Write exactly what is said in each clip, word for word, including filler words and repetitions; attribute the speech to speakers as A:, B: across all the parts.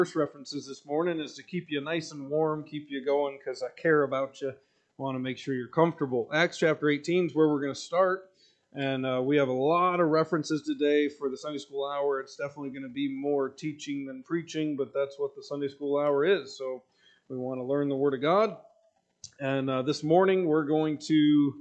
A: verse references this morning is to keep you nice and warm, keep you going, because I care about you. I want to make sure you're comfortable. Acts chapter eighteen is where we're going to start, and uh, we have a lot of references today for the Sunday school hour. It's definitely going to be more teaching than preaching, but that's what the Sunday school hour is. So we want to learn the Word of God, and uh, this morning we're going to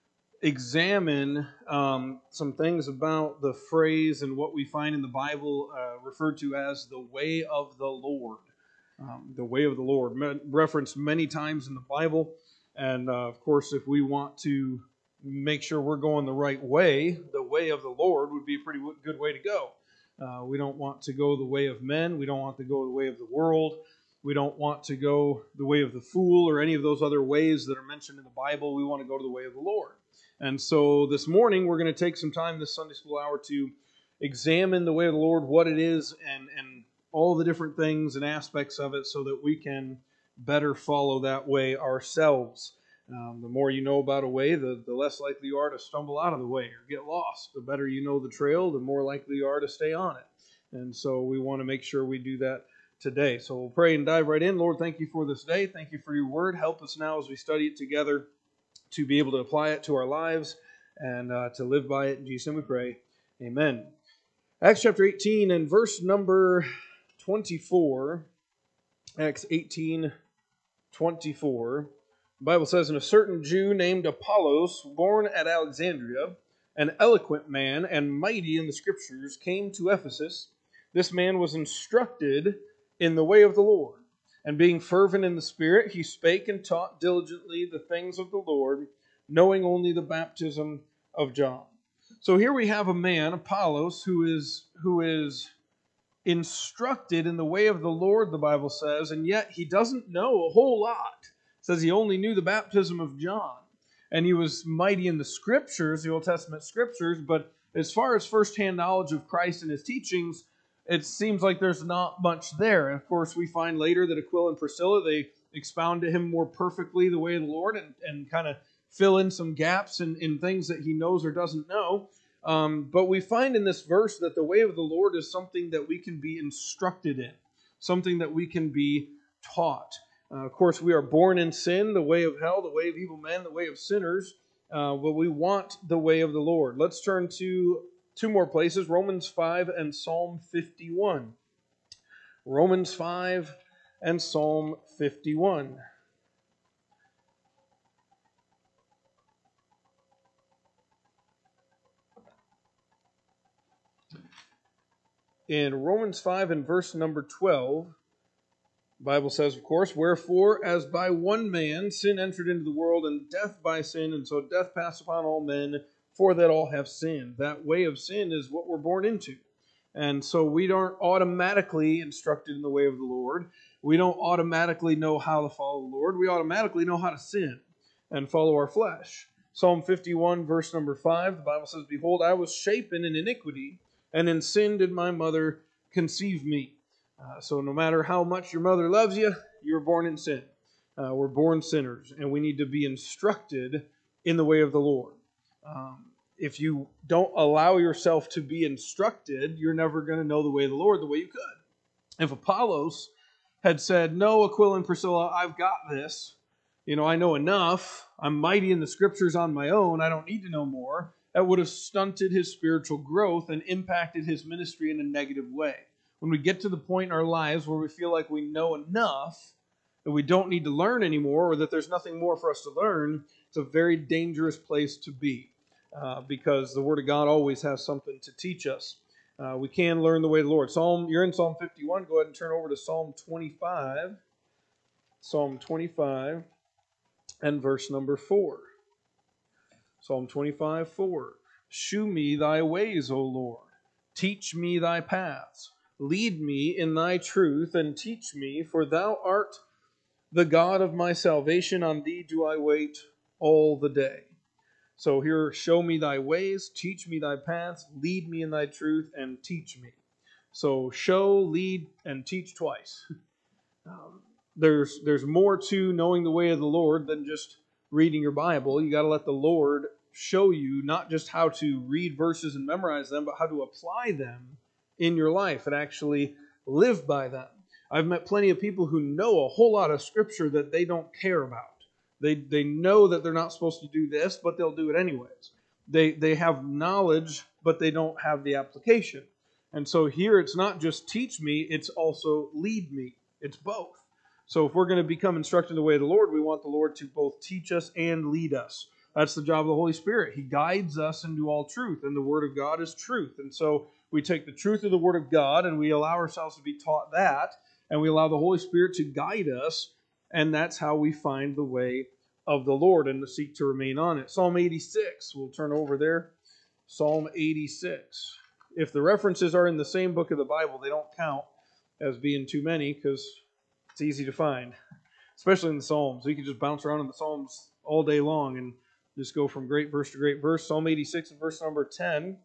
A: examine um, some things about the phrase and what we find in the Bible uh, referred to as the way of the Lord. Um, the way of the Lord, me- referenced many times in the Bible. And uh, of course, if we want to make sure we're going the right way, the way of the Lord would be a pretty w- good way to go. Uh, we don't want to go the way of men. We don't want to go the way of the world. We don't want to go the way of the fool or any of those other ways that are mentioned in the Bible. We want to go to the way of the Lord. And so this morning, we're going to take some time this Sunday school hour to examine the way of the Lord, what it is, and, and all the different things and aspects of it so that we can better follow that way ourselves. Um, the more you know about a way, the, the less likely you are to stumble out of the way or get lost. The better you know the trail, the more likely you are to stay on it. And so we want to make sure we do that today. So we'll pray and dive right in. Lord, thank you for this day. Thank you for your word. Help us now as we study it together to be able to apply it to our lives and uh, to live by it. In Jesus' name we pray. Amen. Acts chapter eighteen and verse number twenty-four. Acts eighteen, twenty-four. The Bible says, "And a certain Jew named Apollos, born at Alexandria, an eloquent man and mighty in the Scriptures, came to Ephesus. This man was instructed in the way of the Lord. And being fervent in the Spirit, he spake and taught diligently the things of the Lord, knowing only the baptism of John." So here we have a man, Apollos, who is who is instructed in the way of the Lord, the Bible says, and yet he doesn't know a whole lot. It says he only knew the baptism of John. And he was mighty in the Scriptures, the Old Testament Scriptures, but as far as firsthand knowledge of Christ and his teachings, it seems like there's not much there. And of course, we find later that Aquila and Priscilla, they expound to him more perfectly the way of the Lord and, and kind of fill in some gaps in, in things that he knows or doesn't know. Um, but we find in this verse that the way of the Lord is something that we can be instructed in, something that we can be taught. Uh, of course, we are born in sin, the way of hell, the way of evil men, the way of sinners, uh, but we want the way of the Lord. Let's turn to two more places, Romans five and Psalm fifty-one. Romans five and Psalm fifty-one. In Romans five and verse number twelve, the Bible says, of course, "Wherefore, as by one man sin entered into the world, and death by sin, and so death passed upon all men, for that all have sinned." That way of sin is what we're born into. And so we aren't automatically instructed in the way of the Lord. We don't automatically know how to follow the Lord. We automatically know how to sin and follow our flesh. Psalm fifty-one, verse number five, the Bible says, "Behold, I was shapen in iniquity, and in sin did my mother conceive me." Uh, so no matter how much your mother loves you, you're born in sin. Uh, we're born sinners, and we need to be instructed in the way of the Lord. Um, if you don't allow yourself to be instructed, you're never going to know the way of the Lord the way you could. If Apollos had said, "No, Aquila and Priscilla, I've got this. You know, I know enough. I'm mighty in the Scriptures on my own. I don't need to know more," that would have stunted his spiritual growth and impacted his ministry in a negative way. When we get to the point in our lives where we feel like we know enough, that we don't need to learn anymore, or that there's nothing more for us to learn, it's a very dangerous place to be, uh, because the Word of God always has something to teach us. Uh, we can learn the way of the Lord. Psalm, you're in Psalm fifty-one. Go ahead and turn over to Psalm twenty-five. Psalm twenty-five and verse number four. Psalm twenty-five, four. "Shew me thy ways, O Lord. Teach me thy paths. Lead me in thy truth, and teach me, for thou art the God of my salvation. On thee do I wait all the day." So here, show me thy ways, teach me thy paths, lead me in thy truth, and teach me. So show, lead, and teach twice. Um, there's, there's more to knowing the way of the Lord than just reading your Bible. You got to let the Lord show you not just how to read verses and memorize them, but how to apply them in your life and actually live by them. I've met plenty of people who know a whole lot of Scripture that they don't care about. They they know that they're not supposed to do this, but they'll do it anyways. They they have knowledge, but they don't have the application. And so here it's not just teach me, it's also lead me. It's both. So if we're going to become instructed in the way of the Lord, we want the Lord to both teach us and lead us. That's the job of the Holy Spirit. He guides us into all truth, and the Word of God is truth. And so we take the truth of the Word of God, and we allow ourselves to be taught that, and we allow the Holy Spirit to guide us, and that's how we find the way of the Lord and to seek to remain on it. Psalm eighty-six, we'll turn over there. Psalm eighty-six. If the references are in the same book of the Bible, they don't count as being too many because it's easy to find, especially in the Psalms. You can just bounce around in the Psalms all day long and just go from great verse to great verse. Psalm eighty-six and verse number ten.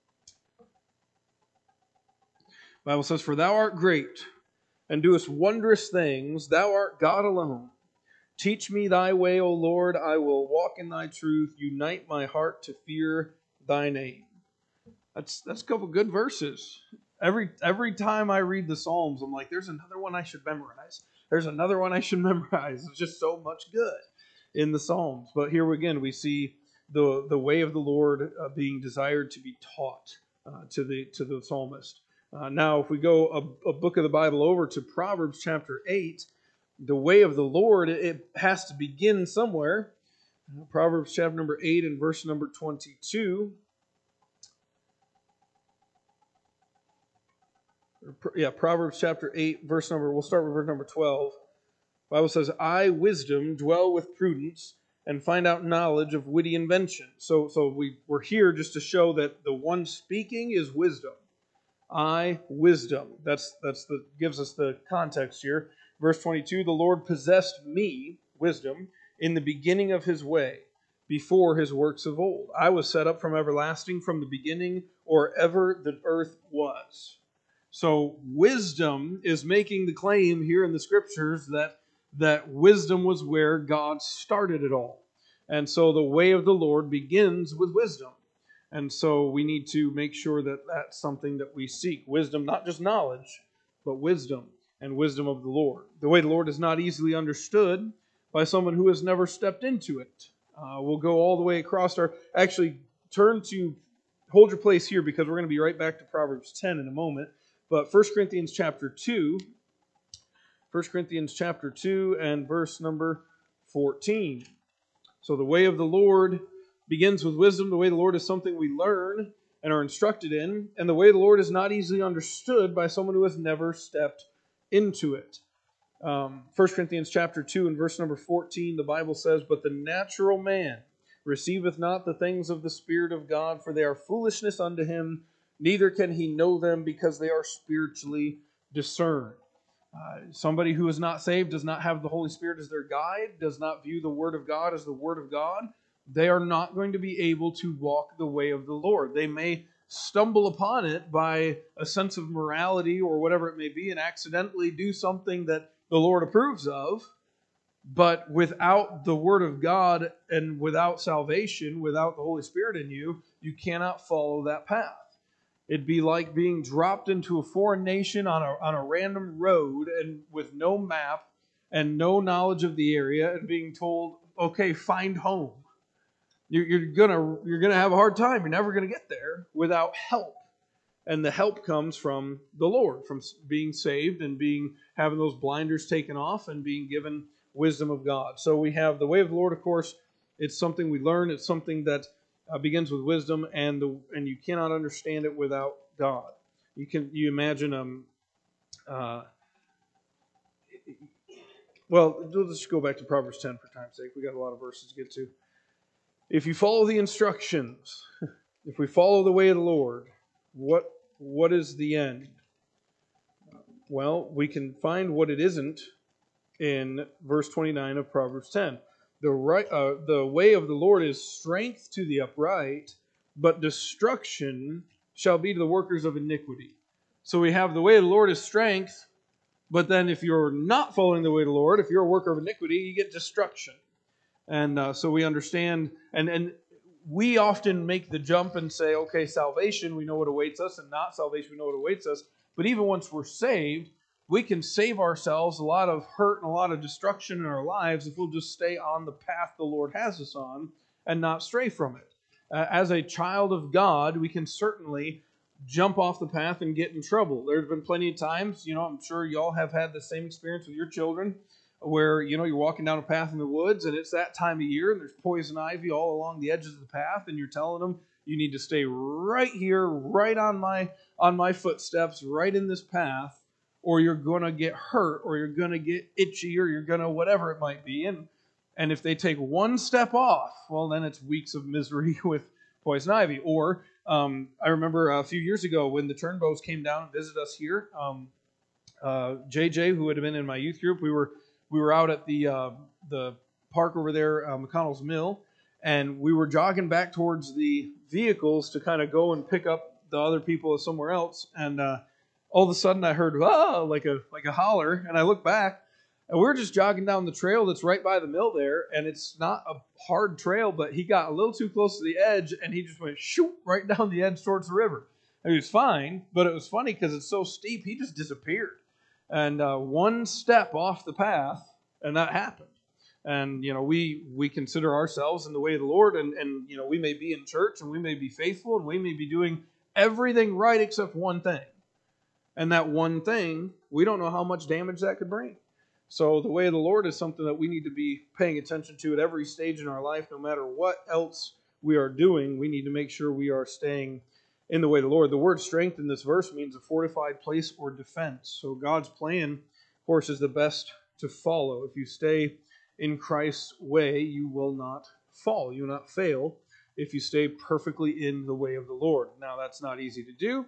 A: The Bible says, "For thou art great, and doest wondrous things. Thou art God alone. Teach me thy way, O Lord. I will walk in thy truth. Unite my heart to fear thy name." That's that's a couple good verses. Every every time I read the Psalms, I'm like, there's another one I should memorize. There's another one I should memorize. It's just so much good in the Psalms. But here again, we see the the way of the Lord uh, being desired to be taught uh, to the to the psalmist. Uh, now, if we go a, a book of the Bible over to Proverbs chapter eight, the way of the Lord, it, it has to begin somewhere. Uh, Proverbs chapter number eight and verse number twenty-two. Yeah, Proverbs chapter eight, verse number, we'll start with verse number twelve. The Bible says, "I, wisdom, dwell with prudence, and find out knowledge of witty invention." So, so we, we're here just to show that the one speaking is wisdom. I, wisdom. That's that's the gives us the context here. Verse twenty-two, "The Lord possessed me," wisdom, "in the beginning of his way, before his works of old. I was set up from everlasting, from the beginning, or ever the earth was." So wisdom is making the claim here in the Scriptures that, that wisdom was where God started it all. And so the way of the Lord begins with wisdom. And so we need to make sure that that's something that we seek. Wisdom, not just knowledge, but wisdom and wisdom of the Lord. The way of the Lord is not easily understood by someone who has never stepped into it. Uh, we'll go all the way across our... Actually, turn to... Hold your place here because we're going to be right back to Proverbs ten in a moment. But First Corinthians chapter two, First Corinthians chapter two and verse number fourteen. So the way of the Lord begins with wisdom. The way of the Lord is something we learn and are instructed in. And the way of the Lord is not easily understood by someone who has never stepped into it. Um, First Corinthians chapter two and verse number fourteen, the Bible says, "But the natural man receiveth not the things of the Spirit of God, for they are foolishness unto him. Neither can he know them because they are spiritually discerned." Uh, somebody who is not saved, does not have the Holy Spirit as their guide, does not view the Word of God as the Word of God, they are not going to be able to walk the way of the Lord. They may stumble upon it by a sense of morality or whatever it may be and accidentally do something that the Lord approves of, but without the Word of God and without salvation, without the Holy Spirit in you, you cannot follow that path. It'd be like being dropped into a foreign nation on a on a random road and with no map and no knowledge of the area and being told, "Okay, find home." You're, you're gonna you're gonna have a hard time. You're never gonna get there without help, and the help comes from the Lord, from being saved and being having those blinders taken off and being given wisdom of God. So we have the way of the Lord. Of course, it's something we learn. It's something that Uh, begins with wisdom, and the and you cannot understand it without God. You can you imagine um uh well let's just go back to Proverbs ten for time's sake. We got a lot of verses to get to. If you follow the instructions, if we follow the way of the Lord, what what is the end? Well, we can find what it isn't in verse twenty-nine of Proverbs ten. The right, uh, the way of the Lord is strength to the upright, but destruction shall be to the workers of iniquity. So we have the way of the Lord is strength, but then if you're not following the way of the Lord, if you're a worker of iniquity, you get destruction. And uh, so we understand, and, and we often make the jump and say, okay, salvation, we know what awaits us, and not salvation, we know what awaits us. But even once we're saved, we can save ourselves a lot of hurt and a lot of destruction in our lives if we'll just stay on the path the Lord has us on and not stray from it. Uh, as a child of God, we can certainly jump off the path and get in trouble. There's been plenty of times, you know, I'm sure y'all have had the same experience with your children, where, you know, you're walking down a path in the woods and it's that time of year and there's poison ivy all along the edges of the path, and you're telling them, you need to stay right here, right on my on my footsteps, right in this path, or you're going to get hurt, or you're going to get itchy, or you're going to whatever it might be. And and if they take one step off, well, then it's weeks of misery with poison ivy. Or um, I remember a few years ago when the Turnbows came down and visited us here, um, uh, J J, who had been in my youth group, we were we were out at the uh, the park over there, uh, McConnell's Mill, and we were jogging back towards the vehicles to kind of go and pick up the other people somewhere else, and uh, all of a sudden I heard ah like a like a holler, and I looked back, and we we're just jogging down the trail that's right by the mill there, and it's not a hard trail, but he got a little too close to the edge, and he just went shoot right down the edge towards the river. And he was fine, but it was funny because it's so steep, he just disappeared, and uh, one step off the path, and that happened. And, you know, we, we consider ourselves in the way of the Lord, and, and, you know, we may be in church, and we may be faithful, and we may be doing everything right except one thing. And that one thing, we don't know how much damage that could bring. So the way of the Lord is something that we need to be paying attention to at every stage in our life. No matter what else we are doing, we need to make sure we are staying in the way of the Lord. The word strength in this verse means a fortified place or defense. So God's plan, of course, is the best to follow. If you stay in Christ's way, you will not fall. You will not fail if you stay perfectly in the way of the Lord. Now, that's not easy to do,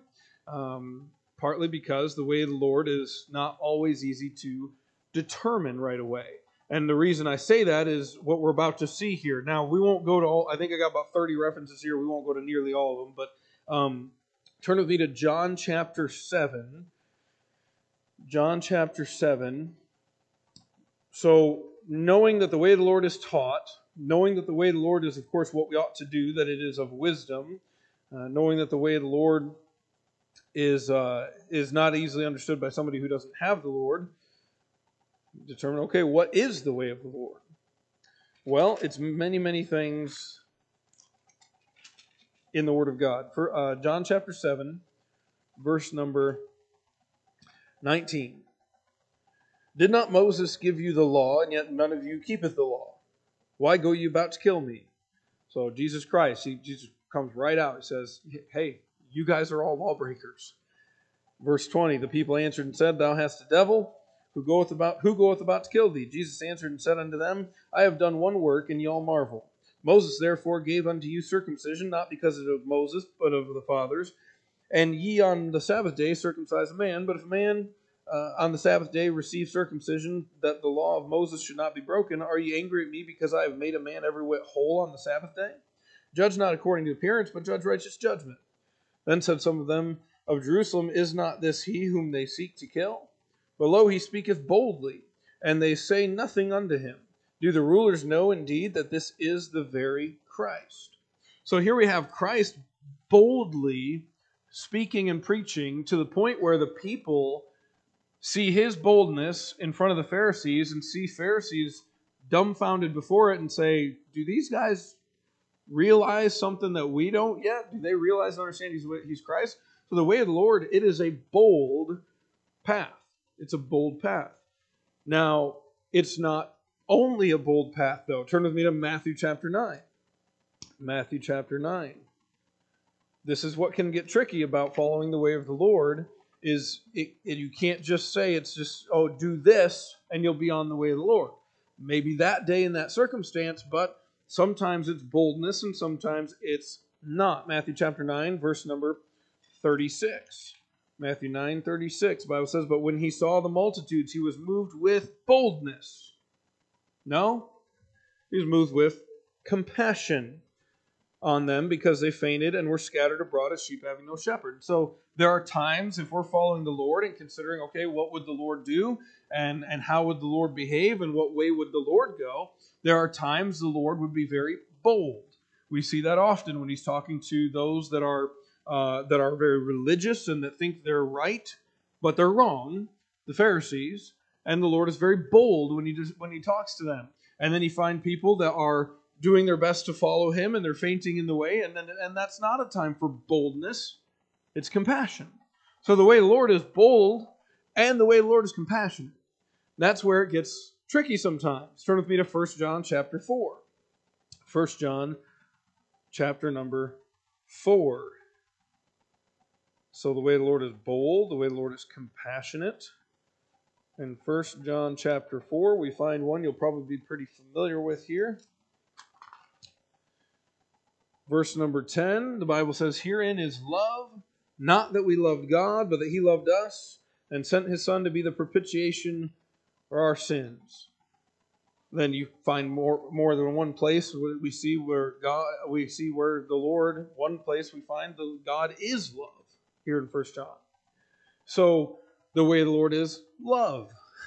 A: um, partly because the way of the Lord is not always easy to determine right away. And the reason I say that is what we're about to see here. Now, we won't go to all, I think I got about thirty references here. We won't go to nearly all of them, but um, turn with me to John chapter seven. John chapter seven. So, knowing that the way of the Lord is taught, knowing that the way of the Lord is, of course, what we ought to do, that it is of wisdom, uh, knowing that the way of the Lord is uh, is not easily understood by somebody who doesn't have the Lord, determine, okay, what is the way of the Lord? Well, it's many, many things in the Word of God. For uh, John chapter seven, verse number nineteen. Did not Moses give you the law, and yet none of you keepeth the law? Why go you about to kill me? So Jesus Christ, he Jesus comes right out. He says, hey, you guys are all lawbreakers. Verse twenty, the people answered and said, Thou hast a devil, who goeth about who goeth about to kill thee? Jesus answered and said unto them, I have done one work, and ye all marvel. Moses therefore gave unto you circumcision, not because of Moses, but of the fathers. And ye on the Sabbath day circumcise a man, but if a man Uh, on the Sabbath day receive circumcision, that the law of Moses should not be broken, are ye angry at me because I have made a man every whit whole on the Sabbath day? Judge not according to appearance, but judge righteous judgment. Then said some of them of Jerusalem, Is not this he whom they seek to kill? But lo, he speaketh boldly, and they say nothing unto him. Do the rulers know indeed that this is the very Christ? So here we have Christ boldly speaking and preaching to the point where the people see his boldness in front of the Pharisees and see Pharisees dumbfounded before it and say, do these guys realize something that we don't yet? Do they realize and understand he's, he's Christ? So the way of the Lord, it is a bold path. It's a bold path. Now, it's not only a bold path, though. Turn with me to Matthew chapter nine. Matthew chapter nine. This is what can get tricky about following the way of the Lord. Is it, it, you can't just say it's just, oh, do this and you'll be on the way of the Lord. Maybe that day in that circumstance, but sometimes it's boldness and sometimes it's not. Matthew chapter nine, verse number thirty-six. Matthew nine, thirty-six. The Bible says, But when he saw the multitudes, he was moved with boldness. No? He was moved with compassion on them because they fainted and were scattered abroad as sheep having no shepherd. So there are times if we're following the Lord and considering, okay, what would the Lord do and, and how would the Lord behave and what way would the Lord go? There are times the Lord would be very bold. We see that often when he's talking to those that are uh, that are very religious and that think they're right, but they're wrong. the Pharisees, and the Lord is very bold when he does, when he talks to them. And then you find people that are doing their best to follow him, and they're fainting in the way, and then and that's not a time for boldness. It's compassion. So the way the Lord is bold, and the way the Lord is compassionate. That's where it gets tricky sometimes. Turn with me to First John chapter four. First John chapter number four. So the way the Lord is bold, the way the Lord is compassionate. In First John chapter four, we find one you'll probably be pretty familiar with here. Verse number ten, the Bible says, "Herein is love, not that we loved God, but that he loved us, and sent his Son to be the propitiation for our sins." Then you find more more than one place where we see where God we see where the Lord, one place we find that God is love here in First John. So the way the Lord is love.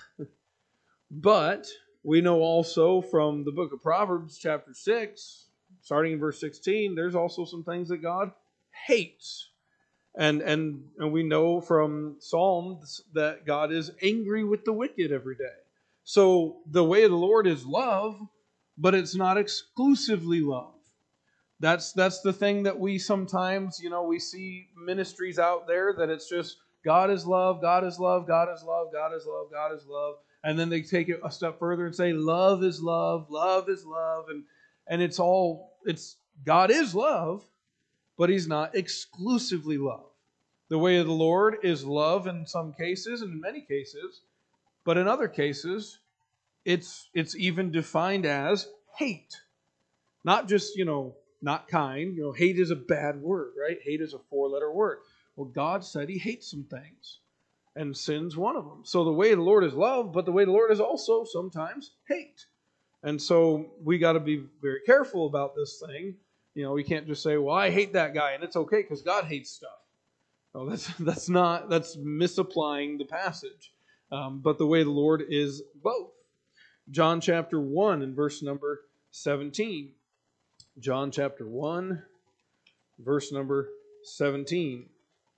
A: But we know also from the book of Proverbs chapter six, starting in verse sixteen, there's also some things that God hates. And and and we know from Psalms that God is angry with the wicked every day. So the way of the Lord is love, but it's not exclusively love. That's that's the thing that we sometimes, you know, we see ministries out there that it's just God is love, God is love, God is love, God is love, God is love. And then they take it a step further and say love is love, love is love. And, and it's all, it's God is love, but he's not exclusively love. The way of the Lord is love in some cases and in many cases, but in other cases, it's it's even defined as hate. Not just, you know, not kind. You know, hate is a bad word, right? Hate is a four-letter word. Well, God said he hates some things, and sin's one of them. So the way of the Lord is love, but the way of the Lord is also sometimes hate. And so we got to be very careful about this thing. You know, we can't just say, well, I hate that guy, and it's okay because God hates stuff. No, that's that's not, that's misapplying the passage. Um, but the way of the Lord is both. John chapter one and verse number seventeen. John chapter one, verse number seventeen.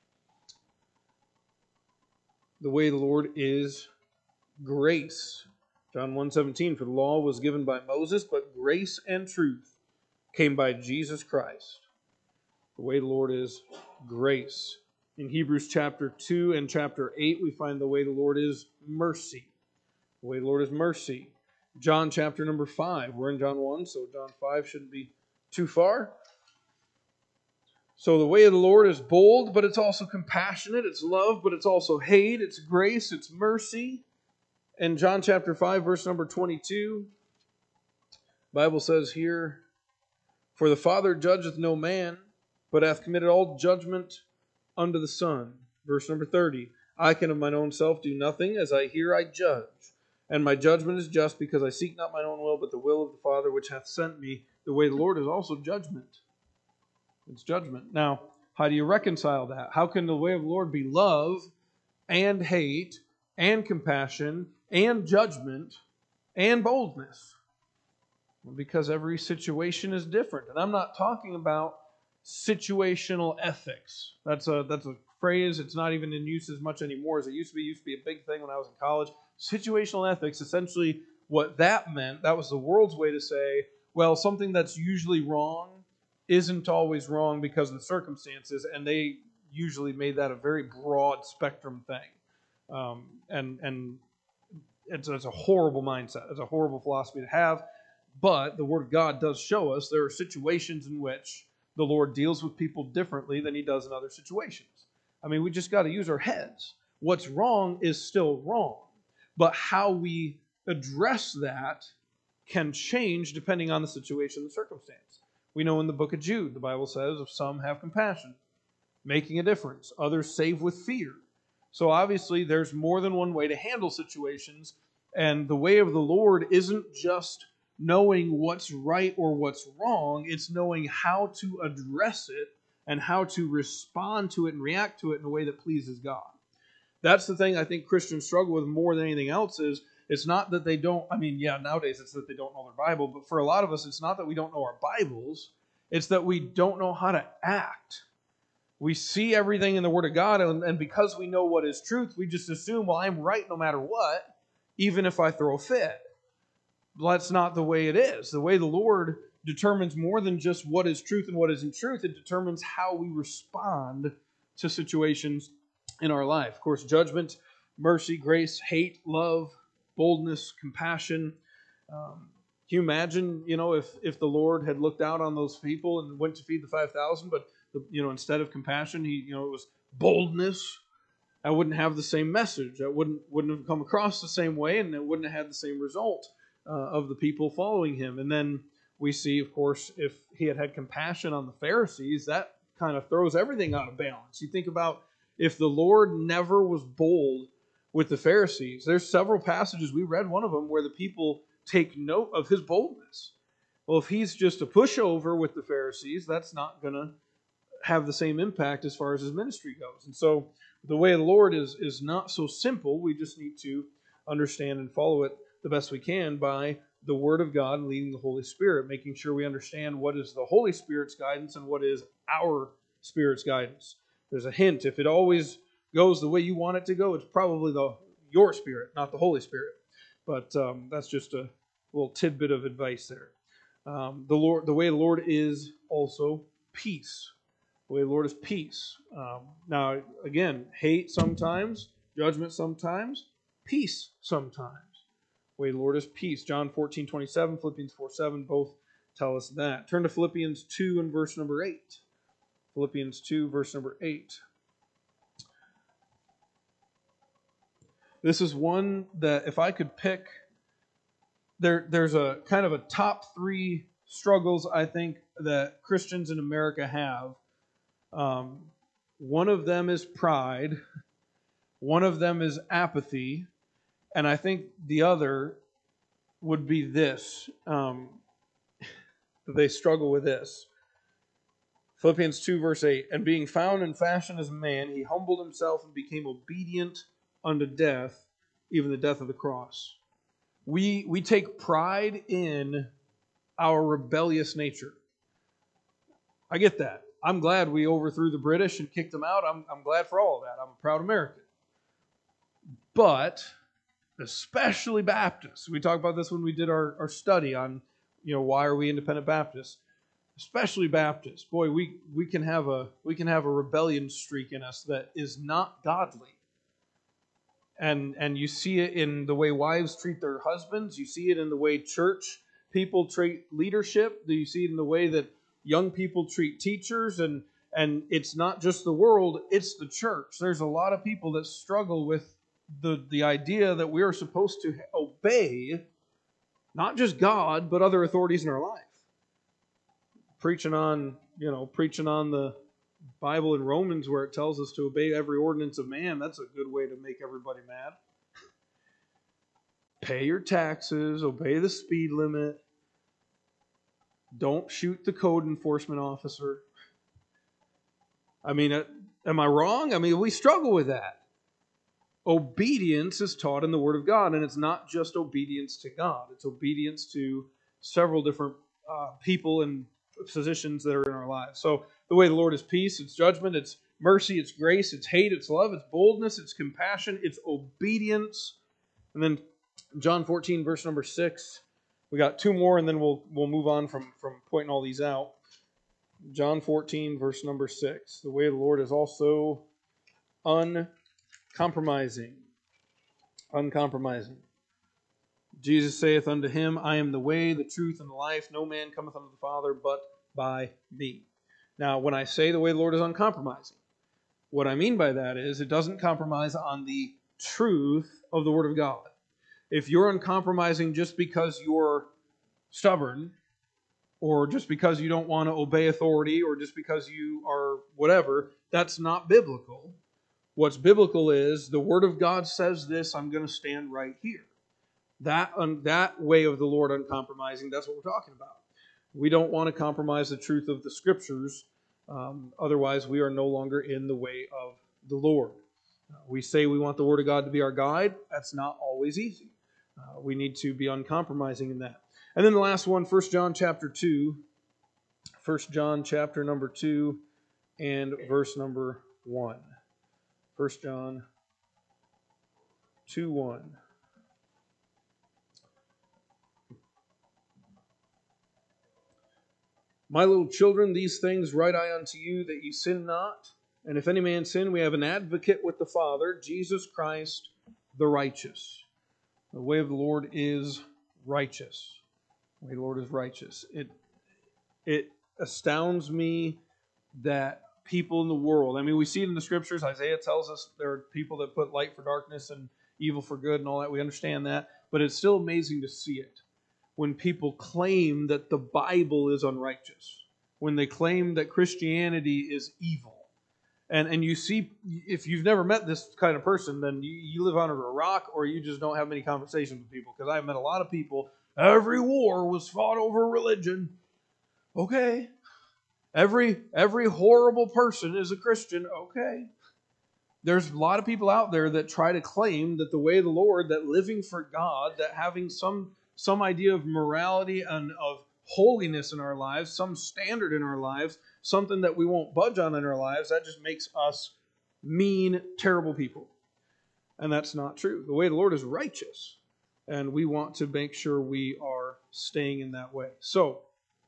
A: The way of the Lord is grace. John one seventeen, "For the law was given by Moses, but grace and truth came by Jesus Christ." The way of the Lord is grace. In Hebrews chapter two and chapter eight, we find the way of the Lord is mercy. The way of the Lord is mercy. John chapter number five. We're in John one, so John five shouldn't be too far. So the way of the Lord is bold, but it's also compassionate. It's love, but it's also hate. It's grace, it's mercy. In John chapter five, verse number twenty-two, the Bible says here, "For the Father judgeth no man, but hath committed all judgment unto the Son." Verse number thirty, "I can of mine own self do nothing, as I hear I judge. And my judgment is just, because I seek not mine own will, but the will of the Father which hath sent me." The way of the Lord is also judgment. It's judgment. Now, how do you reconcile that? How can the way of the Lord be love and hate and compassion and judgment and boldness? Well, because every situation is different. And I'm not talking about situational ethics. That's a that's a phrase. It's not even in use as much anymore as it used to be. It used to be a big thing when I was in college. Situational ethics, essentially what that meant, that was the world's way to say, well, something that's usually wrong isn't always wrong because of the circumstances, and they usually made that a very broad spectrum thing. Um, and and it's, it's a horrible mindset. It's a horrible philosophy to have, but the Word of God does show us there are situations in which the Lord deals with people differently than he does in other situations. I mean, we just got to use our heads. What's wrong is still wrong. But how we address that can change depending on the situation and the circumstance. We know in the book of Jude, the Bible says, "If some have compassion, making a difference. Others save with fear." So obviously there's more than one way to handle situations, and the way of the Lord isn't just knowing what's right or what's wrong. It's knowing how to address it and how to respond to it and react to it in a way that pleases God. That's the thing I think Christians struggle with more than anything else is it's not that they don't, I mean, yeah, nowadays it's that they don't know their Bible, but for a lot of us, it's not that we don't know our Bibles, it's that we don't know how to act. we see everything in the Word of God, and, and because we know what is truth, we just assume, well, I'm right no matter what, even if I throw a fit. That's not the way it is. The way the Lord determines more than just what is truth and what isn't truth. It determines how we respond to situations in our life. Of course, judgment, mercy, grace, hate, love, boldness, compassion. Um, can you imagine, you know, if, if the Lord had looked out on those people and went to feed the five thousand, but, the, you know, instead of compassion, he, you know, it was boldness, I wouldn't have the same message. That wouldn't, wouldn't have come across the same way, and it wouldn't have had the same result uh, of the people following him. And then we see, of course, if he had had compassion on the Pharisees, that kind of throws everything out of balance. You think about if the Lord never was bold with the Pharisees. There's several passages, we read one of them, where the people take note of his boldness. Well, if he's just a pushover with the Pharisees, that's not going to have the same impact as far as his ministry goes. And so the way of the Lord is, is not so simple. We just need to understand and follow it the best we can by the Word of God and leading the Holy Spirit, making sure we understand what is the Holy Spirit's guidance and what is our Spirit's guidance. There's a hint. If it always goes the way you want it to go, it's probably the your Spirit, not the Holy Spirit. But um, that's just a little tidbit of advice there. Um, the Lord, the way of the Lord is also peace. The way of the Lord is peace. Um, now, again, hate sometimes, judgment sometimes, peace sometimes. The way of the Lord is peace. John fourteen twenty-seven, Philippians four seven both tell us that. Turn to Philippians two and verse number eight. Philippians two, verse number eight. This is one that if I could pick, there, there's a kind of a top three struggles I think that Christians in America have. Um, one of them is pride. One of them is apathy. And I think the other would be this. Um, they struggle with this. Philippians two, verse eight. And being found in fashion as a man, he humbled himself and became obedient unto death, even the death of the cross. We, we take pride in our rebellious nature. I get that. I'm glad we overthrew the British and kicked them out. I'm, I'm glad for all of that. I'm a proud American. But especially Baptists, we talked about this when we did our, our study on, you know, why are we independent Baptists? Especially Baptists. Boy, we, we can have a we can have a rebellion streak in us that is not godly. And and you see it in the way wives treat their husbands. You see it in the way church people treat leadership. You see it in the way that young people treat teachers. And, and it's not just the world, it's the church. There's a lot of people that struggle with the, the idea that we are supposed to obey not just God, but other authorities in our life. Preaching on, you know, preaching on the Bible in Romans where it tells us to obey every ordinance of man, that's a good way to make everybody mad. Pay your taxes, obey the speed limit, don't shoot the code enforcement officer. I mean, am I wrong? I mean, we struggle with that. Obedience is taught in the Word of God, and it's not just obedience to God. It's obedience to several different uh, people and positions that are in our lives. So the way of the Lord is peace, it's judgment, it's mercy, it's grace, it's hate, it's love, it's boldness, it's compassion, it's obedience. And then John fourteen, verse number six. We got two more, and then we'll we'll move on from, from pointing all these out. John fourteen, verse number six. The way of the Lord is also uncompromising. Uncompromising. Jesus saith unto him, I am the way, the truth, and the life. No man cometh unto the Father but by me. Now, when I say the way of the Lord is uncompromising, what I mean by that is it doesn't compromise on the truth of the Word of God. If you're uncompromising just because you're stubborn, or just because you don't want to obey authority, or just because you are whatever, that's not biblical. What's biblical is the Word of God says this, I'm going to stand right here. That, um, that way of the Lord uncompromising, that's what we're talking about. We don't want to compromise the truth of the Scriptures. Um, otherwise, we are no longer in the way of the Lord. Uh, we say we want the Word of God to be our guide. That's not always easy. Uh, we need to be uncompromising in that. And then the last one, First John chapter two. First John chapter number two and verse number one. First John two one. My little children, these things write I unto you, that ye sin not. And if any man sin, we have an advocate with the Father, Jesus Christ the righteous. The way of the Lord is righteous. The way of the Lord is righteous. It, it astounds me that people in the world, I mean, we see it in the Scriptures. Isaiah tells us there are people that put light for darkness and evil for good and all that. We understand that. But it's still amazing to see it when people claim that the Bible is unrighteous, when they claim that Christianity is evil. And and you see, if you've never met this kind of person, then you, you live under a rock, or you just don't have many conversations with people. Because I've met a lot of people, every war was fought over religion. Okay. Every every horrible person is a Christian. Okay. There's a lot of people out there that try to claim that the way of the Lord, that living for God, that having some some idea of morality and of holiness in our lives, some standard in our lives, something that we won't budge on in our lives, that just makes us mean, terrible people. And that's not true. The way of the Lord is righteous, and we want to make sure we are staying in that way. So,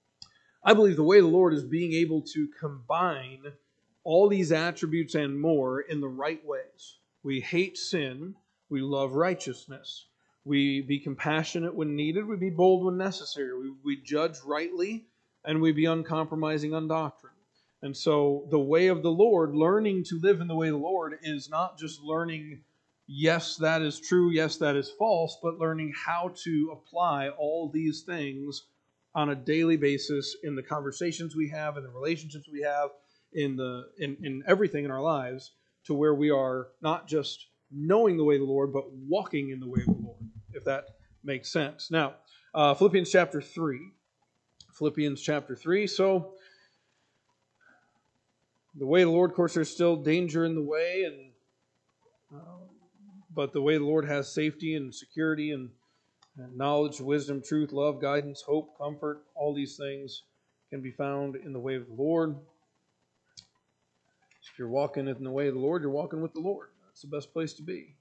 A: I believe the way of the Lord is being able to combine all these attributes and more in the right ways. We hate sin. We love righteousness. We be compassionate when needed. We be bold when necessary. We, we judge rightly, and we be uncompromising on doctrine. And so the way of the Lord, learning to live in the way of the Lord, is not just learning, yes, that is true, yes, that is false, but learning how to apply all these things on a daily basis in the conversations we have, in the relationships we have, in the in, in everything in our lives, to where we are not just knowing the way of the Lord, but walking in the way of the Lord, if that makes sense. Now, uh, Philippians chapter three. Philippians chapter three. So, the way of the Lord, of course, there's still danger in the way, and uh, but the way of the Lord has safety and security and, and knowledge, wisdom, truth, love, guidance, hope, comfort. All these things can be found in the way of the Lord. If you're walking in the way of the Lord, you're walking with the Lord. That's the best place to be.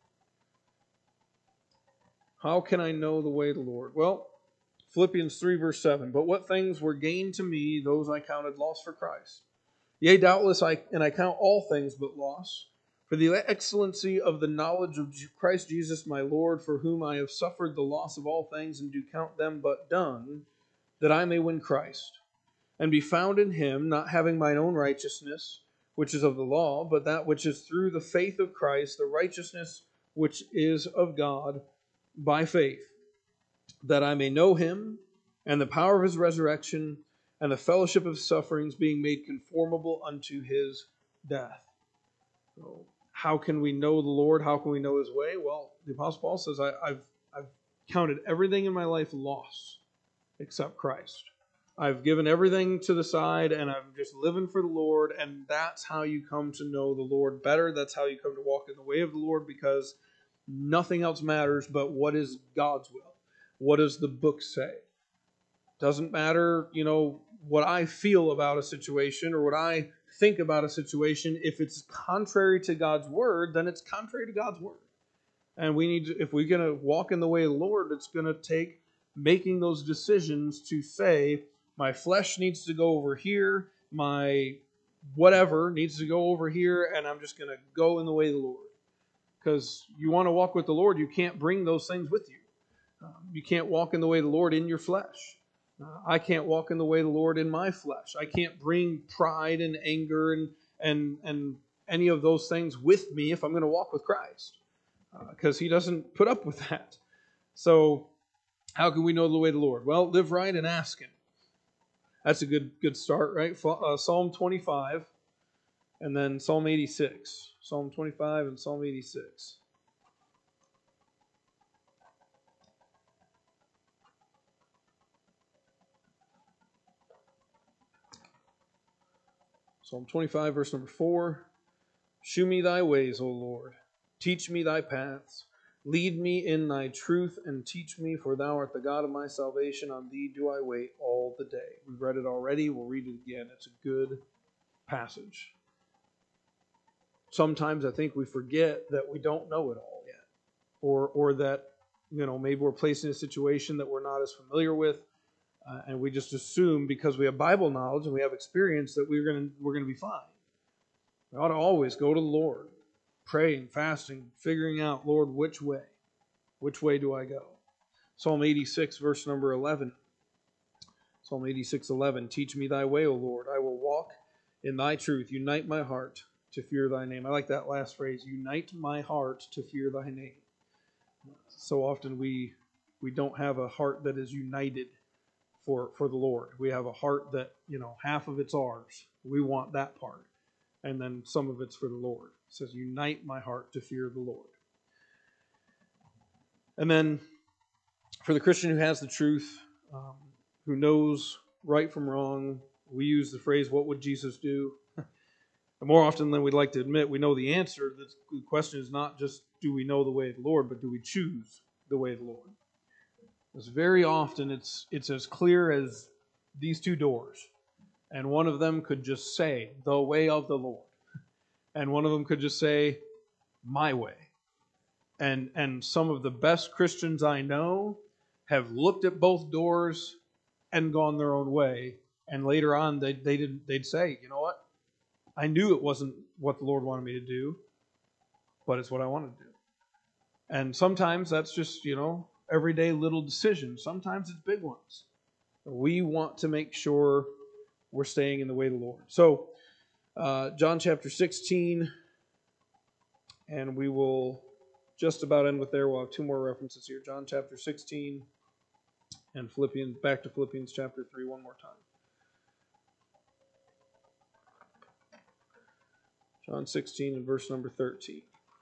A: How can I know the way of the Lord? Well, Philippians three, verse seven. But what things were gained to me, those I counted loss for Christ. Yea, doubtless, I and I count all things but loss, for the excellency of the knowledge of Christ Jesus my Lord, for whom I have suffered the loss of all things, and do count them but dung, that I may win Christ, and be found in him, not having mine own righteousness, which is of the law, but that which is through the faith of Christ, the righteousness which is of God by faith, that I may know him, and the power of his resurrection, and the fellowship of sufferings, being made conformable unto his death. So, how can we know the Lord? How can we know his way? Well, the Apostle Paul says, I, I've, I've counted everything in my life loss except Christ. I've given everything to the side, and I'm just living for the Lord, and that's how you come to know the Lord better. That's how you come to walk in the way of the Lord, because nothing else matters but what is God's will. What does the book say? Doesn't matter, you know, what I feel about a situation or what I think about a situation. If it's contrary to God's word, then it's contrary to God's word. And we need to, if we're going to walk in the way of the Lord, it's going to take making those decisions to say, my flesh needs to go over here, my whatever needs to go over here, and I'm just going to go in the way of the Lord. Because you want to walk with the Lord, you can't bring those things with you. Um, you can't walk in the way of the Lord in your flesh. Uh, I can't walk in the way of the Lord in my flesh. I can't bring pride and anger and and and any of those things with me if I'm going to walk with Christ, because uh, he doesn't put up with that. So how can we know the way of the Lord? Well, live right and ask him. That's a good good start, right? Uh, Psalm twenty-five and then Psalm eighty-six. Psalm twenty-five and Psalm eighty-six. Psalm twenty-five, verse number four. Shew me thy ways, O Lord. Teach me thy paths. Lead me in thy truth and teach me, for thou art the God of my salvation. On thee do I wait all the day. We've read it already. We'll read it again. It's a good passage. sometimes I think we forget that we don't know it all yet, or or that, you know, maybe we're placed in a situation that we're not as familiar with, uh, and we just assume because we have Bible knowledge and we have experience that we're gonna we're gonna be fine. We ought to always go to the Lord, praying, fasting, figuring out, Lord, which way, which way do I go? Psalm eighty-six, verse number eleven. Psalm eighty-six, eleven. Teach me thy way, O Lord. I will walk in thy truth. Unite my heart to fear thy name. I like that last phrase. Unite my heart to fear thy name. So often we we don't have a heart that is united for, for the Lord. We have a heart that, you know, half of it's ours. We want that part. And then some of it's for the Lord. It says, unite my heart to fear the Lord. And then for the Christian who has the truth, um, who knows right from wrong, we use the phrase, what would Jesus do? And more often than we'd like to admit, we know the answer. The question is not just, do we know the way of the Lord, but do we choose the way of the Lord? Because very often it's it's as clear as these two doors. And one of them could just say, the way of the Lord. And one of them could just say, my way. And and some of the best Christians I know have looked at both doors and gone their own way. And later on, they they didn't they'd say, you know what? I knew it wasn't what the Lord wanted me to do, but it's what I wanted to do. And sometimes that's just, you know, everyday little decisions. Sometimes it's big ones. We want to make sure we're staying in the way of the Lord. So, uh, John chapter sixteen, and we will just about end with there. We'll have two more references here. John chapter sixteen and Philippians, back to Philippians chapter three one more time. John sixteen and verse number thirteen.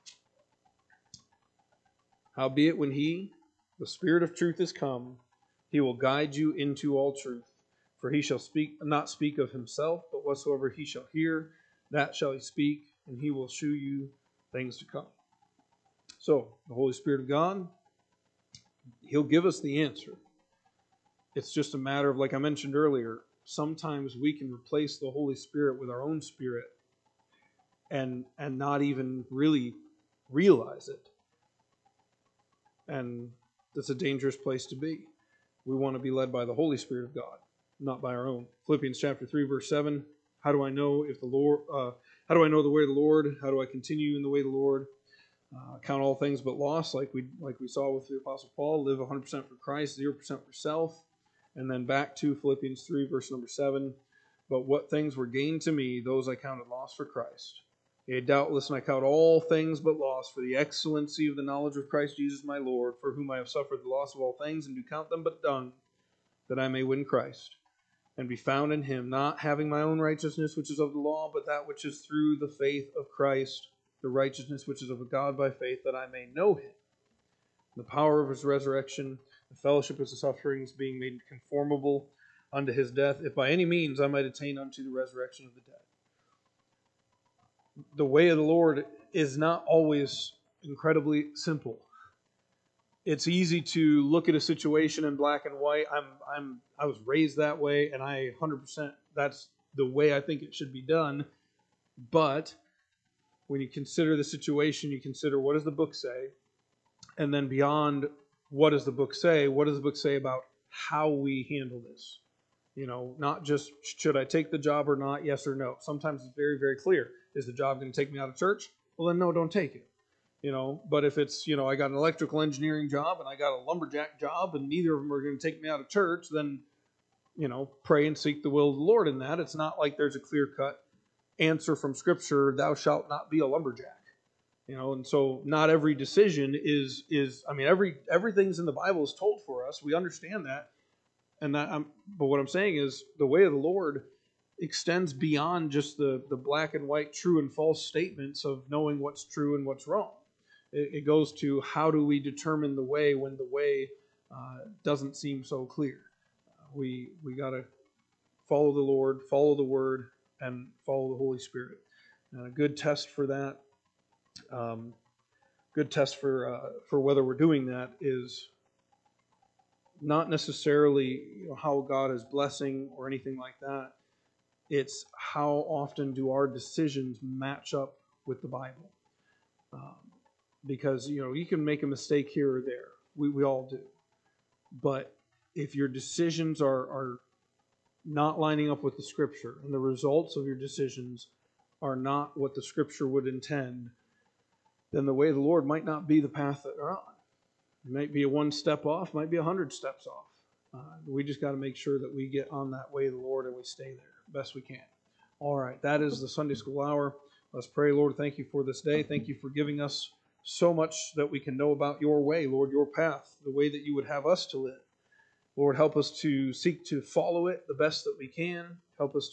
A: Howbeit when he, the Spirit of truth, is come, he will guide you into all truth. For he shall speak not speak of himself, but whatsoever he shall hear, that shall he speak, and he will shew you things to come. So, the Holy Spirit of God, he'll give us the answer. It's just a matter of, like I mentioned earlier, sometimes we can replace the Holy Spirit with our own spirit and and not even really realize it. And that's a dangerous place to be. We want to be led by the Holy Spirit of God, not by our own. Philippians chapter three, verse seven. How do I know if the Lord? Uh, how do I know the way of the Lord? How do I continue in the way of the Lord? Uh, count all things but loss, like we like we saw with the Apostle Paul. Live one hundred percent for Christ, zero percent for self. And then back to Philippians three, verse number seven. But what things were gained to me, those I counted loss for Christ. Yea, doubtless, and I count all things but loss for the excellency of the knowledge of Christ Jesus my Lord, for whom I have suffered the loss of all things, and do count them but dung, that I may win Christ, and be found in him, not having my own righteousness which is of the law, but that which is through the faith of Christ, the righteousness which is of God by faith, that I may know him, the power of his resurrection, the fellowship of his sufferings, being made conformable unto his death, if by any means I might attain unto the resurrection of the dead. The way of the Lord is not always incredibly simple. It's easy to look at a situation in black and white. I'm I'm I was raised that way, and I one hundred percent that's the way I think it should be done. But when you consider the situation, you consider, what does the book say? And then beyond what does the book say, what does the book say about how we handle this? You know, not just, should I take the job or not, yes or no. Sometimes it's very, very clear. Is the job going to take me out of church? Well, then no, don't take it. You know, but if it's, you know, I got an electrical engineering job and I got a lumberjack job and neither of them are going to take me out of church, then, you know, pray and seek the will of the Lord in that. It's not like there's a clear-cut answer from Scripture, thou shalt not be a lumberjack. You know, and so not every decision is, is I mean, every everything's in the Bible is told for us. We understand that. And that, I'm, but what I'm saying is the way of the Lord extends beyond just the, the black and white true and false statements of knowing what's true and what's wrong. It, it goes to, how do we determine the way when the way uh, doesn't seem so clear? Uh, we we got to follow the Lord, follow the Word, and follow the Holy Spirit. And a good test for that, um, good test for uh, for whether we're doing that is not necessarily, you know, how God is blessing or anything like that. It's how often do our decisions match up with the Bible. Um, because, you know, you can make a mistake here or there. We, we all do. But if your decisions are, are not lining up with the Scripture, and the results of your decisions are not what the Scripture would intend, then the way of the Lord might not be the path that they're on. It might be a one step off, might be a hundred steps off. Uh, we just got to make sure that we get on that way of the Lord and we stay there best we can. All right, that is the Sunday School Hour. Let's pray. Lord, thank you for this day. Thank you for giving us so much that we can know about your way, Lord, your path, the way that you would have us to live. Lord, help us to seek to follow it the best that we can. Help us